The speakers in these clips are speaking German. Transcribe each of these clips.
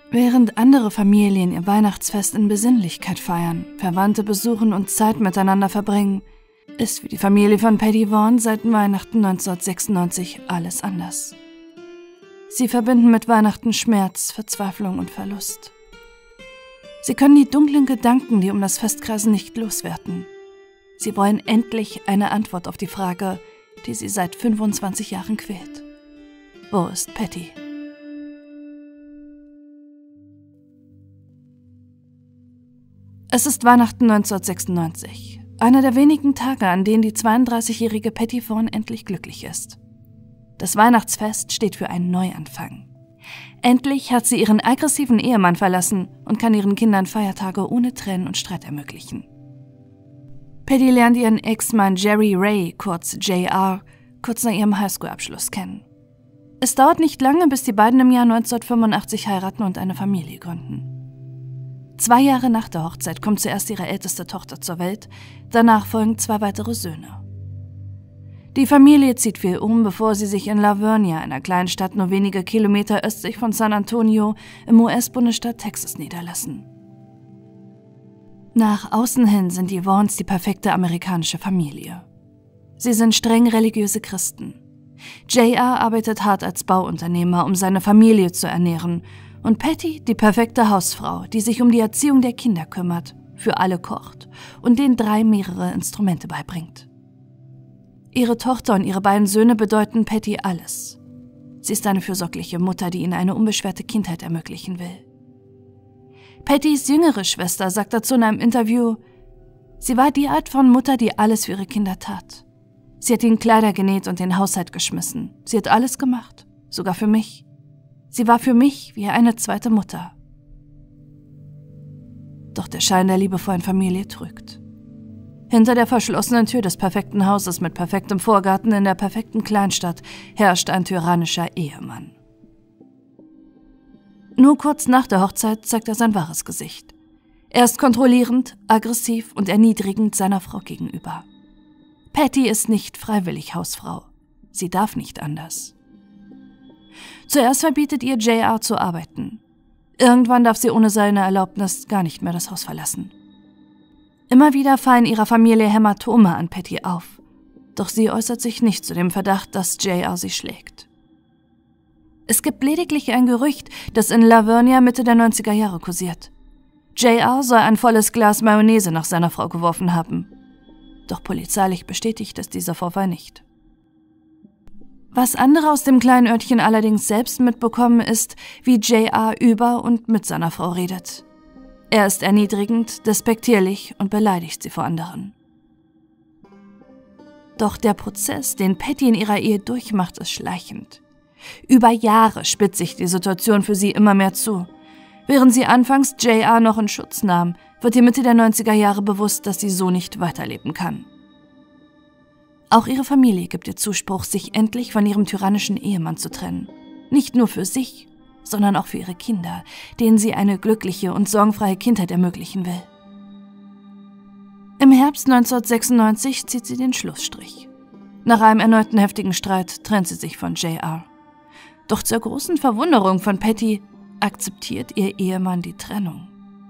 Während andere Familien ihr Weihnachtsfest in Besinnlichkeit feiern, Verwandte besuchen und Zeit miteinander verbringen, ist für die Familie von Patty Vaughn seit Weihnachten 1996 alles anders. Sie verbinden mit Weihnachten Schmerz, Verzweiflung und Verlust. Sie können die dunklen Gedanken, die um das Fest kreisen, nicht loswerden. Sie wollen endlich eine Antwort auf die Frage, die sie seit 25 Jahren quält. Wo ist Patty? Es ist Weihnachten 1996, einer der wenigen Tage, an denen die 32-jährige Patty Vaughn endlich glücklich ist. Das Weihnachtsfest steht für einen Neuanfang. Endlich hat sie ihren aggressiven Ehemann verlassen und kann ihren Kindern Feiertage ohne Tränen und Streit ermöglichen. Patty lernt ihren Ex-Mann Jerry Ray, kurz JR, kurz nach ihrem Highschool-Abschluss kennen. Es dauert nicht lange, bis die beiden im Jahr 1985 heiraten und eine Familie gründen. 2 Jahre nach der Hochzeit kommt zuerst ihre älteste Tochter zur Welt, danach folgen 2 weitere Söhne. Die Familie zieht viel um, bevor sie sich in La Vernia, einer kleinen Stadt nur wenige Kilometer östlich von San Antonio im US-Bundesstaat Texas, niederlassen. Nach außen hin sind die Vaughns die perfekte amerikanische Familie. Sie sind streng religiöse Christen. JR arbeitet hart als Bauunternehmer, um seine Familie zu ernähren, und Patty die perfekte Hausfrau, die sich um die Erziehung der Kinder kümmert, für alle kocht und den 3 mehrere Instrumente beibringt. Ihre Tochter und ihre beiden Söhne bedeuten Patty alles. Sie ist eine fürsorgliche Mutter, die ihnen eine unbeschwerte Kindheit ermöglichen will. Pattys jüngere Schwester sagt dazu in einem Interview, sie war die Art von Mutter, die alles für ihre Kinder tat. Sie hat ihnen Kleider genäht und den Haushalt geschmissen. Sie hat alles gemacht, sogar für mich. Sie war für mich wie eine zweite Mutter. Doch der Schein der liebevollen Familie trügt. Hinter der verschlossenen Tür des perfekten Hauses mit perfektem Vorgarten in der perfekten Kleinstadt herrscht ein tyrannischer Ehemann. Nur kurz nach der Hochzeit zeigt er sein wahres Gesicht. Er ist kontrollierend, aggressiv und erniedrigend seiner Frau gegenüber. Patty ist nicht freiwillig Hausfrau. Sie darf nicht anders. Zuerst verbietet ihr JR zu arbeiten. Irgendwann darf sie ohne seine Erlaubnis gar nicht mehr das Haus verlassen. Immer wieder fallen ihrer Familie Hämatome an Patty auf, doch sie äußert sich nicht zu dem Verdacht, dass JR sie schlägt. Es gibt lediglich ein Gerücht, das in La Vernia Mitte der 90er Jahre kursiert. JR soll ein volles Glas Mayonnaise nach seiner Frau geworfen haben. Doch polizeilich bestätigt es dieser Vorfall nicht. Was andere aus dem kleinen Örtchen allerdings selbst mitbekommen, ist, wie JR über und mit seiner Frau redet. Er ist erniedrigend, despektierlich und beleidigt sie vor anderen. Doch der Prozess, den Patty in ihrer Ehe durchmacht, ist schleichend. Über Jahre spitzt sich die Situation für sie immer mehr zu. Während sie anfangs JR noch in Schutz nahm, wird ihr Mitte der 90er Jahre bewusst, dass sie so nicht weiterleben kann. Auch ihre Familie gibt ihr Zuspruch, sich endlich von ihrem tyrannischen Ehemann zu trennen. Nicht nur für sich, sondern auch für ihre Kinder, denen sie eine glückliche und sorgenfreie Kindheit ermöglichen will. Im Herbst 1996 zieht sie den Schlussstrich. Nach einem erneuten heftigen Streit trennt sie sich von JR. Doch zur großen Verwunderung von Patty akzeptiert ihr Ehemann die Trennung.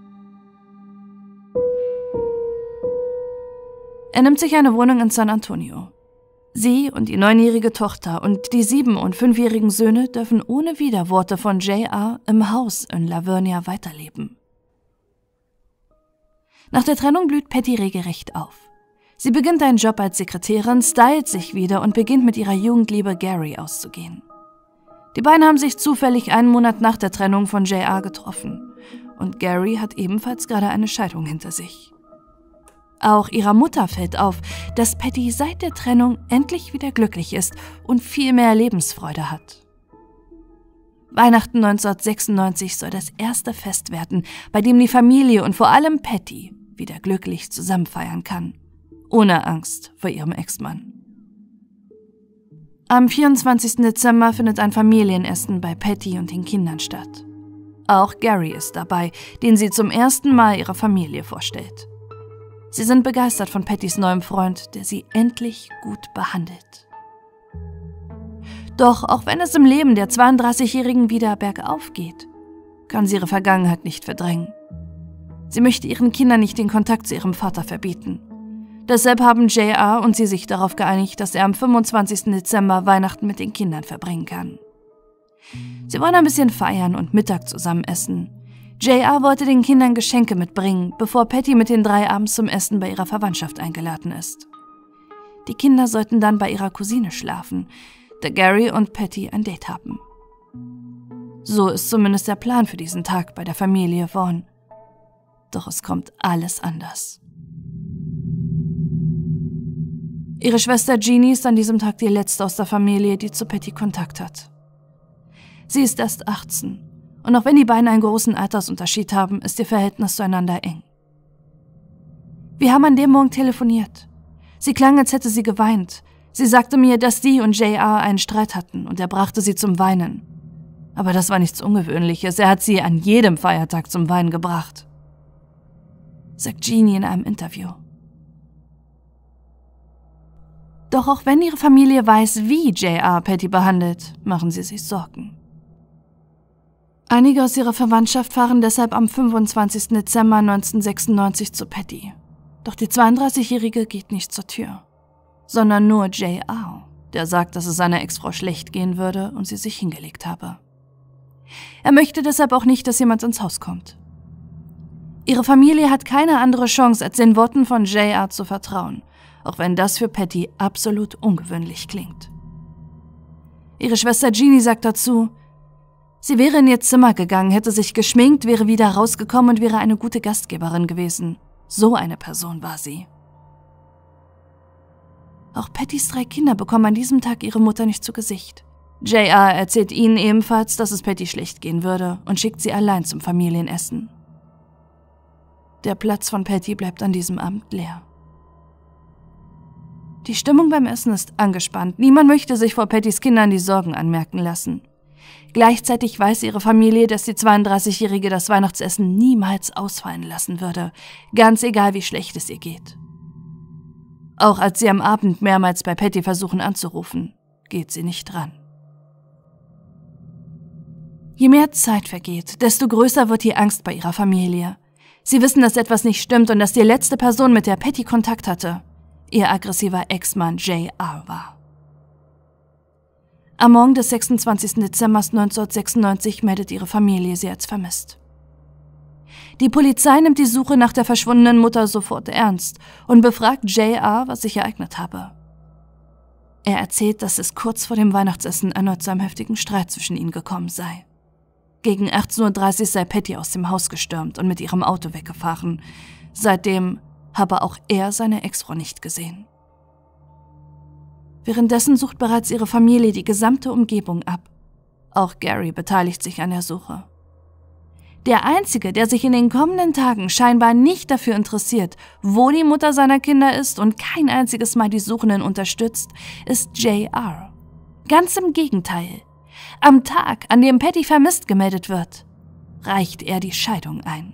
Er nimmt sich eine Wohnung in San Antonio. Sie und die 9-jährige Tochter und die 7- und 5-jährigen Söhne dürfen ohne Widerworte von JR im Haus in La Vernia weiterleben. Nach der Trennung blüht Patty regelrecht auf. Sie beginnt einen Job als Sekretärin, stylt sich wieder und beginnt mit ihrer Jugendliebe Gary auszugehen. Die beiden haben sich zufällig einen Monat nach der Trennung von JR getroffen und Gary hat ebenfalls gerade eine Scheidung hinter sich. Auch ihrer Mutter fällt auf, dass Patty seit der Trennung endlich wieder glücklich ist und viel mehr Lebensfreude hat. Weihnachten 1996 soll das erste Fest werden, bei dem die Familie und vor allem Patty wieder glücklich zusammen feiern kann, ohne Angst vor ihrem Ex-Mann. Am 24. Dezember findet ein Familienessen bei Patty und den Kindern statt. Auch Gary ist dabei, den sie zum ersten Mal ihrer Familie vorstellt. Sie sind begeistert von Pattys neuem Freund, der sie endlich gut behandelt. Doch auch wenn es im Leben der 32-Jährigen wieder bergauf geht, kann sie ihre Vergangenheit nicht verdrängen. Sie möchte ihren Kindern nicht den Kontakt zu ihrem Vater verbieten. Deshalb haben JR und sie sich darauf geeinigt, dass er am 25. Dezember Weihnachten mit den Kindern verbringen kann. Sie wollen ein bisschen feiern und Mittag zusammen essen. JR wollte den Kindern Geschenke mitbringen, bevor Patty mit den 3 abends zum Essen bei ihrer Verwandtschaft eingeladen ist. Die Kinder sollten dann bei ihrer Cousine schlafen, da Gary und Patty ein Date haben. So ist zumindest der Plan für diesen Tag bei der Familie Vaughn. Doch es kommt alles anders. Ihre Schwester Jeannie ist an diesem Tag die letzte aus der Familie, die zu Patty Kontakt hat. Sie ist erst 18 und auch wenn die beiden einen großen Altersunterschied haben, ist ihr Verhältnis zueinander eng. Wir haben an dem Morgen telefoniert. Sie klang, als hätte sie geweint. Sie sagte mir, dass sie und JR einen Streit hatten und er brachte sie zum Weinen. Aber das war nichts Ungewöhnliches, er hat sie an jedem Feiertag zum Weinen gebracht, sagt Jeannie in einem Interview. Doch auch wenn ihre Familie weiß, wie JR Patty behandelt, machen sie sich Sorgen. Einige aus ihrer Verwandtschaft fahren deshalb am 25. Dezember 1996 zu Patty. Doch die 32-Jährige geht nicht zur Tür, sondern nur JR, der sagt, dass es seiner Ex-Frau schlecht gehen würde und sie sich hingelegt habe. Er möchte deshalb auch nicht, dass jemand ins Haus kommt. Ihre Familie hat keine andere Chance, als den Worten von JR zu vertrauen, auch wenn das für Patty absolut ungewöhnlich klingt. Ihre Schwester Jeannie sagt dazu, sie wäre in ihr Zimmer gegangen, hätte sich geschminkt, wäre wieder rausgekommen und wäre eine gute Gastgeberin gewesen. So eine Person war sie. Auch Pattys 3 Kinder bekommen an diesem Tag ihre Mutter nicht zu Gesicht. JR erzählt ihnen ebenfalls, dass es Patty schlecht gehen würde und schickt sie allein zum Familienessen. Der Platz von Patty bleibt an diesem Abend leer. Die Stimmung beim Essen ist angespannt. Niemand möchte sich vor Pattys Kindern die Sorgen anmerken lassen. Gleichzeitig weiß ihre Familie, dass die 32-Jährige das Weihnachtsessen niemals ausfallen lassen würde, ganz egal wie schlecht es ihr geht. Auch als sie am Abend mehrmals bei Patty versuchen anzurufen, geht sie nicht dran. Je mehr Zeit vergeht, desto größer wird die Angst bei ihrer Familie. Sie wissen, dass etwas nicht stimmt und dass die letzte Person, mit der Patty Kontakt hatte, ihr aggressiver Ex-Mann JR war. Am Morgen des 26. Dezember 1996 meldet ihre Familie sie als vermisst. Die Polizei nimmt die Suche nach der verschwundenen Mutter sofort ernst und befragt JR, was sich ereignet habe. Er erzählt, dass es kurz vor dem Weihnachtsessen erneut zu einem heftigen Streit zwischen ihnen gekommen sei. Gegen 18:30 Uhr sei Patty aus dem Haus gestürmt und mit ihrem Auto weggefahren. Seitdem habe auch er seine Ex-Frau nicht gesehen. Währenddessen sucht bereits ihre Familie die gesamte Umgebung ab. Auch Gary beteiligt sich an der Suche. Der Einzige, der sich in den kommenden Tagen scheinbar nicht dafür interessiert, wo die Mutter seiner Kinder ist und kein einziges Mal die Suchenden unterstützt, ist JR. Ganz im Gegenteil. Am Tag, an dem Patty vermisst gemeldet wird, reicht er die Scheidung ein.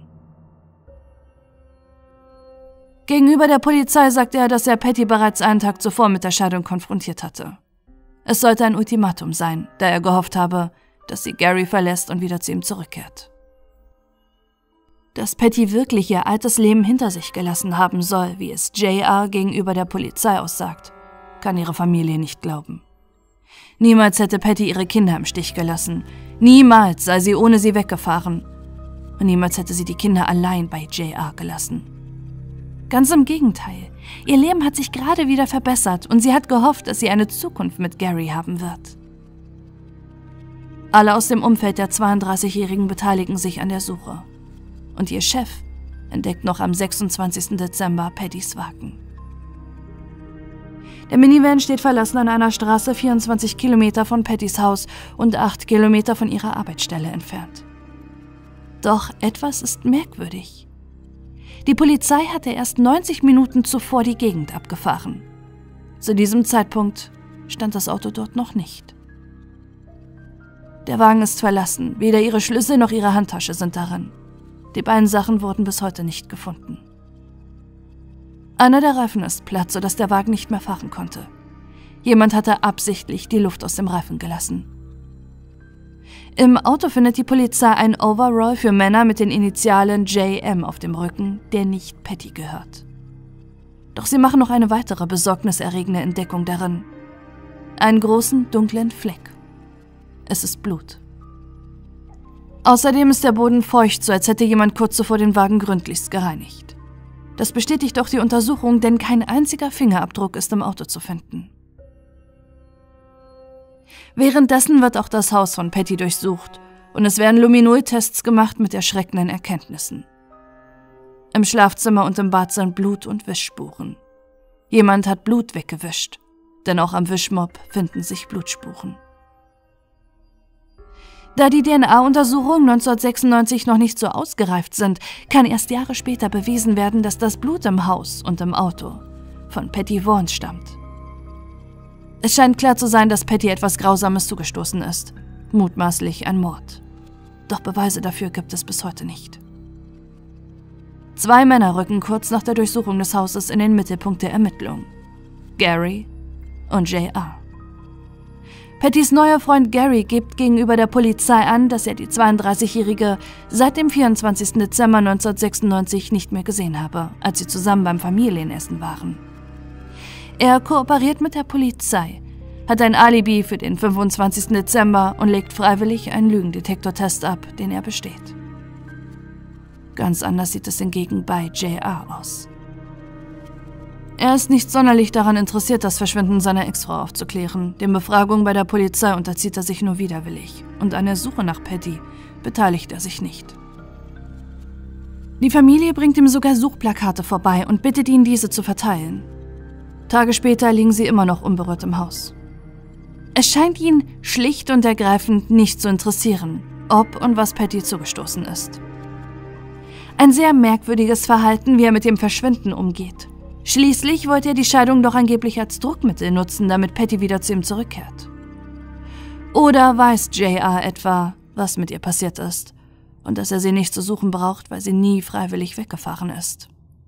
Gegenüber der Polizei sagt er, dass er Patty bereits einen Tag zuvor mit der Scheidung konfrontiert hatte. Es sollte ein Ultimatum sein, da er gehofft habe, dass sie Gary verlässt und wieder zu ihm zurückkehrt. Dass Patty wirklich ihr altes Leben hinter sich gelassen haben soll, wie es JR gegenüber der Polizei aussagt, kann ihre Familie nicht glauben. Niemals hätte Patty ihre Kinder im Stich gelassen. Niemals sei sie ohne sie weggefahren. Und niemals hätte sie die Kinder allein bei JR gelassen. Ganz im Gegenteil. Ihr Leben hat sich gerade wieder verbessert und sie hat gehofft, dass sie eine Zukunft mit Gary haben wird. Alle aus dem Umfeld der 32-Jährigen beteiligen sich an der Suche. Und ihr Chef entdeckt noch am 26. Dezember Pattys Wagen. Der Minivan steht verlassen an einer Straße 24 Kilometer von Pattys Haus und 8 Kilometer von ihrer Arbeitsstelle entfernt. Doch etwas ist merkwürdig. Die Polizei hatte erst 90 Minuten zuvor die Gegend abgefahren. Zu diesem Zeitpunkt stand das Auto dort noch nicht. Der Wagen ist verlassen, weder ihre Schlüssel noch ihre Handtasche sind darin. Die beiden Sachen wurden bis heute nicht gefunden. Einer der Reifen ist platt, sodass der Wagen nicht mehr fahren konnte. Jemand hatte absichtlich die Luft aus dem Reifen gelassen. Im Auto findet die Polizei ein Overall für Männer mit den Initialen JM auf dem Rücken, der nicht Patty gehört. Doch sie machen noch eine weitere besorgniserregende Entdeckung darin. Einen großen, dunklen Fleck. Es ist Blut. Außerdem ist der Boden feucht, so als hätte jemand kurz zuvor den Wagen gründlichst gereinigt. Das bestätigt auch die Untersuchung, denn kein einziger Fingerabdruck ist im Auto zu finden. Währenddessen wird auch das Haus von Patty durchsucht und es werden Luminoid-Tests gemacht mit erschreckenden Erkenntnissen. Im Schlafzimmer und im Bad sind Blut- und Wischspuren. Jemand hat Blut weggewischt, denn auch am Wischmopp finden sich Blutspuren. Da die DNA-Untersuchungen 1996 noch nicht so ausgereift sind, kann erst Jahre später bewiesen werden, dass das Blut im Haus und im Auto von Patty Vaughn stammt. Es scheint klar zu sein, dass Patty etwas Grausames zugestoßen ist, mutmaßlich ein Mord. Doch Beweise dafür gibt es bis heute nicht. 2 Männer rücken kurz nach der Durchsuchung des Hauses in den Mittelpunkt der Ermittlungen: Gary und J.R. Pattys neuer Freund Gary gibt gegenüber der Polizei an, dass er die 32-Jährige seit dem 24. Dezember 1996 nicht mehr gesehen habe, als sie zusammen beim Familienessen waren. Er kooperiert mit der Polizei, hat ein Alibi für den 25. Dezember und legt freiwillig einen Lügendetektortest ab, den er besteht. Ganz anders sieht es hingegen bei J.R. aus. Er ist nicht sonderlich daran interessiert, das Verschwinden seiner Ex-Frau aufzuklären. Den Befragungen bei der Polizei unterzieht er sich nur widerwillig und an der Suche nach Patty beteiligt er sich nicht. Die Familie bringt ihm sogar Suchplakate vorbei und bittet ihn, diese zu verteilen. Tage später liegen sie immer noch unberührt im Haus. Es scheint ihn schlicht und ergreifend nicht zu interessieren, ob und was Patty zugestoßen ist. Ein sehr merkwürdiges Verhalten, wie er mit dem Verschwinden umgeht. Schließlich wollte er die Scheidung doch angeblich als Druckmittel nutzen, damit Patty wieder zu ihm zurückkehrt. Oder weiß J.R. etwa, was mit ihr passiert ist und dass er sie nicht zu suchen braucht, weil sie nie freiwillig weggefahren ist.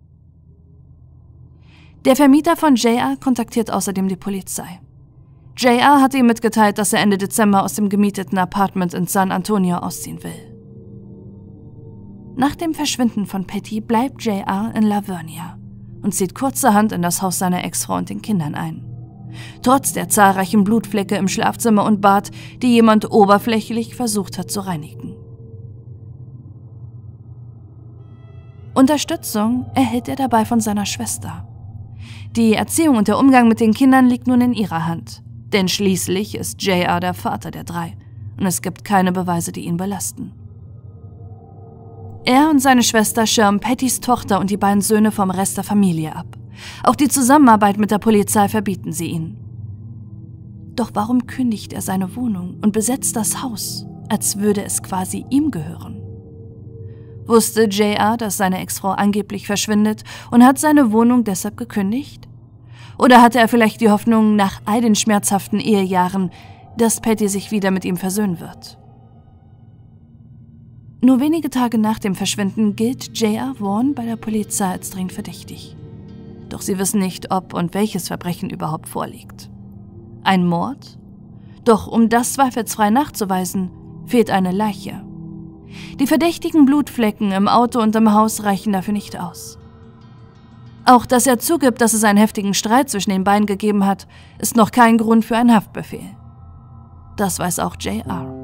Der Vermieter von J.R. kontaktiert außerdem die Polizei. J.R. hat ihm mitgeteilt, dass er Ende Dezember aus dem gemieteten Apartment in San Antonio ausziehen will. Nach dem Verschwinden von Patty bleibt J.R. in Lavernia und zieht kurzerhand in das Haus seiner Ex-Frau und den Kindern ein. Trotz der zahlreichen Blutflecke im Schlafzimmer und Bad, die jemand oberflächlich versucht hat zu reinigen. Unterstützung erhält er dabei von seiner Schwester. Die Erziehung und der Umgang mit den Kindern liegt nun in ihrer Hand, denn schließlich ist J.R. der Vater der 3 und es gibt keine Beweise, die ihn belasten. Er und seine Schwester schirmen Pattys Tochter und die beiden Söhne vom Rest der Familie ab. Auch die Zusammenarbeit mit der Polizei verbieten sie ihnen. Doch warum kündigt er seine Wohnung und besetzt das Haus, als würde es quasi ihm gehören? Wusste J.R., dass seine Ex-Frau angeblich verschwindet und hat seine Wohnung deshalb gekündigt? Oder hatte er vielleicht die Hoffnung, nach all den schmerzhaften Ehejahren, dass Patty sich wieder mit ihm versöhnen wird? Nur wenige Tage nach dem Verschwinden gilt J.R. Vaughn bei der Polizei als dringend verdächtig. Doch sie wissen nicht, ob und welches Verbrechen überhaupt vorliegt. Ein Mord? Doch um das zweifelsfrei nachzuweisen, fehlt eine Leiche. Die verdächtigen Blutflecken im Auto und im Haus reichen dafür nicht aus. Auch dass er zugibt, dass es einen heftigen Streit zwischen den beiden gegeben hat, ist noch kein Grund für einen Haftbefehl. Das weiß auch J.R.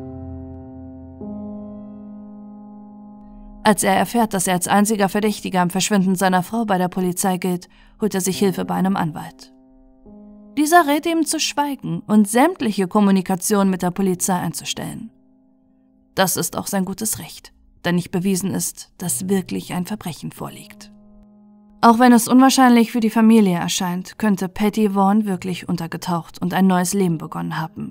Als er erfährt, dass er als einziger Verdächtiger am Verschwinden seiner Frau bei der Polizei gilt, holt er sich Hilfe bei einem Anwalt. Dieser rät ihm zu schweigen und sämtliche Kommunikation mit der Polizei einzustellen. Das ist auch sein gutes Recht, da nicht bewiesen ist, dass wirklich ein Verbrechen vorliegt. Auch wenn es unwahrscheinlich für die Familie erscheint, könnte Patty Vaughn wirklich untergetaucht und ein neues Leben begonnen haben.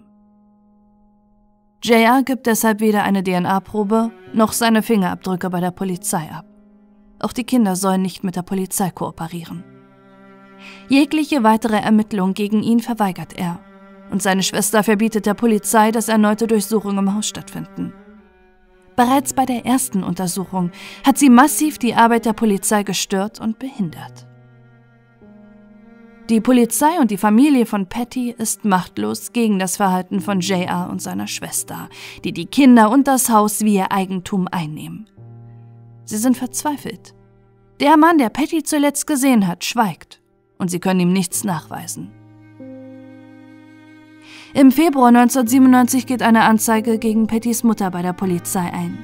J.R. gibt deshalb weder eine DNA-Probe noch seine Fingerabdrücke bei der Polizei ab. Auch die Kinder sollen nicht mit der Polizei kooperieren. Jegliche weitere Ermittlung gegen ihn verweigert er und seine Schwester verbietet der Polizei, dass erneute Durchsuchungen im Haus stattfinden. Bereits bei der ersten Untersuchung hat sie massiv die Arbeit der Polizei gestört und behindert. Die Polizei und die Familie von Patty ist machtlos gegen das Verhalten von J.R. und seiner Schwester, die die Kinder und das Haus wie ihr Eigentum einnehmen. Sie sind verzweifelt. Der Mann, der Patty zuletzt gesehen hat, schweigt und sie können ihm nichts nachweisen. Im Februar 1997 geht eine Anzeige gegen Pattys Mutter bei der Polizei ein.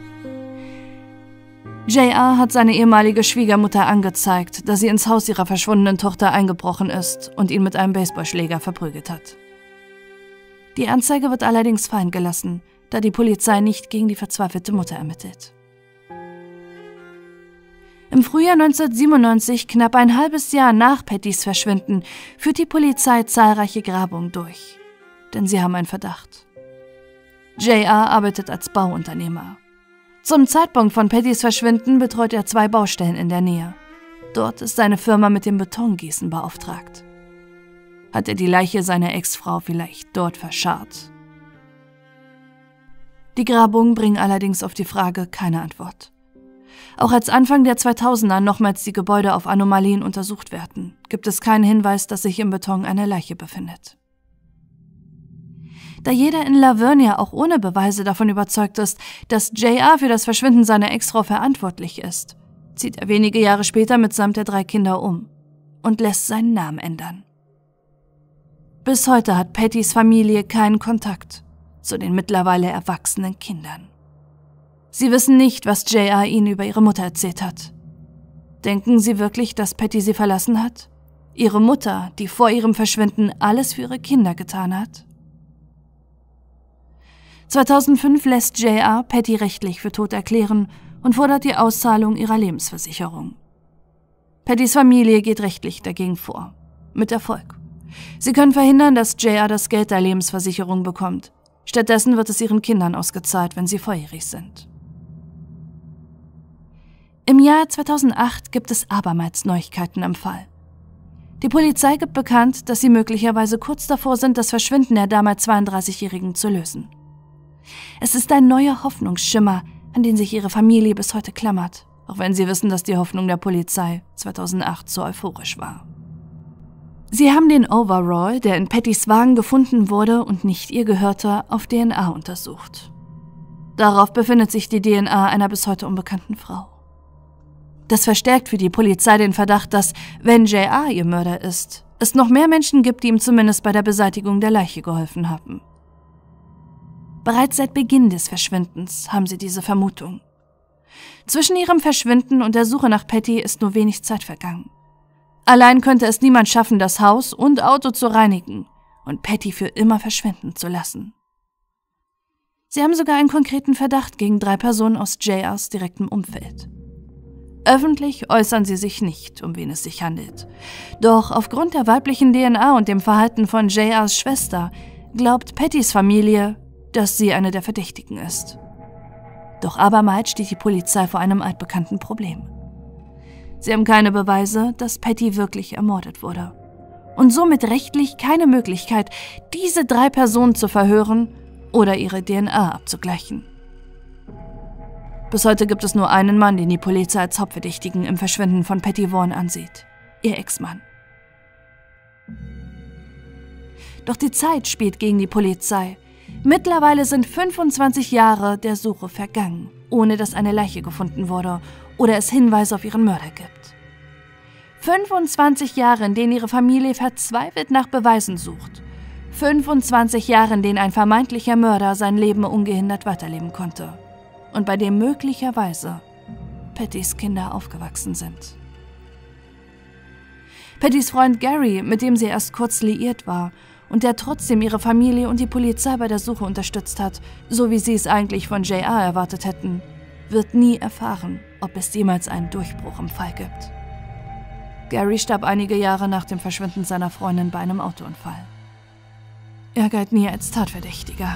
J.R. hat seine ehemalige Schwiegermutter angezeigt, dass sie ins Haus ihrer verschwundenen Tochter eingebrochen ist und ihn mit einem Baseballschläger verprügelt hat. Die Anzeige wird allerdings fallen gelassen, da die Polizei nicht gegen die verzweifelte Mutter ermittelt. Im Frühjahr 1997, knapp ein halbes Jahr nach Pattys Verschwinden, führt die Polizei zahlreiche Grabungen durch. Denn sie haben einen Verdacht. J.R. arbeitet als Bauunternehmer. Zum Zeitpunkt von Pattys Verschwinden betreut er 2 Baustellen in der Nähe. Dort ist seine Firma mit dem Betongießen beauftragt. Hat er die Leiche seiner Ex-Frau vielleicht dort verscharrt? Die Grabungen bringen allerdings auf die Frage keine Antwort. Auch als Anfang der 2000er nochmals die Gebäude auf Anomalien untersucht werden, gibt es keinen Hinweis, dass sich im Beton eine Leiche befindet. Da jeder in Lavernia auch ohne Beweise davon überzeugt ist, dass J.R. für das Verschwinden seiner Ex-Frau verantwortlich ist, zieht er wenige Jahre später mitsamt der 3 Kinder um und lässt seinen Namen ändern. Bis heute hat Pattys Familie keinen Kontakt zu den mittlerweile erwachsenen Kindern. Sie wissen nicht, was J.R. ihnen über ihre Mutter erzählt hat. Denken Sie wirklich, dass Patty sie verlassen hat? Ihre Mutter, die vor ihrem Verschwinden alles für ihre Kinder getan hat? 2005 lässt J.R. Patty rechtlich für tot erklären und fordert die Auszahlung ihrer Lebensversicherung. Pattys Familie geht rechtlich dagegen vor. Mit Erfolg. Sie können verhindern, dass J.R. das Geld der Lebensversicherung bekommt. Stattdessen wird es ihren Kindern ausgezahlt, wenn sie volljährig sind. Im Jahr 2008 gibt es abermals Neuigkeiten im Fall. Die Polizei gibt bekannt, dass sie möglicherweise kurz davor sind, das Verschwinden der damals 32-Jährigen zu lösen. Es ist ein neuer Hoffnungsschimmer, an den sich ihre Familie bis heute klammert, auch wenn sie wissen, dass die Hoffnung der Polizei 2008 so euphorisch war. Sie haben den Overall, der in Pattys Wagen gefunden wurde und nicht ihr gehörte, auf DNA untersucht. Darauf befindet sich die DNA einer bis heute unbekannten Frau. Das verstärkt für die Polizei den Verdacht, dass, wenn J.R. ihr Mörder ist, es noch mehr Menschen gibt, die ihm zumindest bei der Beseitigung der Leiche geholfen haben. Bereits seit Beginn des Verschwindens haben sie diese Vermutung. Zwischen ihrem Verschwinden und der Suche nach Patty ist nur wenig Zeit vergangen. Allein könnte es niemand schaffen, das Haus und Auto zu reinigen und Patty für immer verschwinden zu lassen. Sie haben sogar einen konkreten Verdacht gegen 3 Personen aus J.R.s direktem Umfeld. Öffentlich äußern sie sich nicht, um wen es sich handelt. Doch aufgrund der weiblichen DNA und dem Verhalten von J.R.s Schwester glaubt Pattys Familie, dass sie eine der Verdächtigen ist. Doch abermals steht die Polizei vor einem altbekannten Problem. Sie haben keine Beweise, dass Patty wirklich ermordet wurde. Und somit rechtlich keine Möglichkeit, diese 3 Personen zu verhören oder ihre DNA abzugleichen. Bis heute gibt es nur einen Mann, den die Polizei als Hauptverdächtigen im Verschwinden von Patty Vaughn ansieht: ihr Ex-Mann. Doch die Zeit spielt gegen die Polizei. Mittlerweile sind 25 Jahre der Suche vergangen, ohne dass eine Leiche gefunden wurde oder es Hinweise auf ihren Mörder gibt. 25 Jahre, in denen ihre Familie verzweifelt nach Beweisen sucht. 25 Jahre, in denen ein vermeintlicher Mörder sein Leben ungehindert weiterleben konnte und bei dem möglicherweise Pattys Kinder aufgewachsen sind. Pattys Freund Gary, mit dem sie erst kurz liiert war und der trotzdem ihre Familie und die Polizei bei der Suche unterstützt hat, so wie sie es eigentlich von J.R. erwartet hätten, wird nie erfahren, ob es jemals einen Durchbruch im Fall gibt. Gary starb einige Jahre nach dem Verschwinden seiner Freundin bei einem Autounfall. Er galt nie als Tatverdächtiger.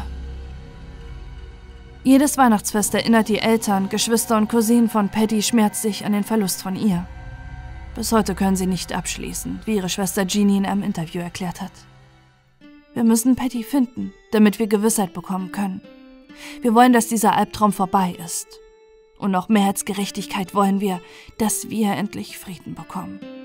Jedes Weihnachtsfest erinnert die Eltern, Geschwister und Cousinen von Patty schmerzlich an den Verlust von ihr. Bis heute können sie nicht abschließen, wie ihre Schwester Jeannie in einem Interview erklärt hat. Wir müssen Patty finden, damit wir Gewissheit bekommen können. Wir wollen, dass dieser Albtraum vorbei ist. Und noch mehr als Gerechtigkeit wollen wir, dass wir endlich Frieden bekommen.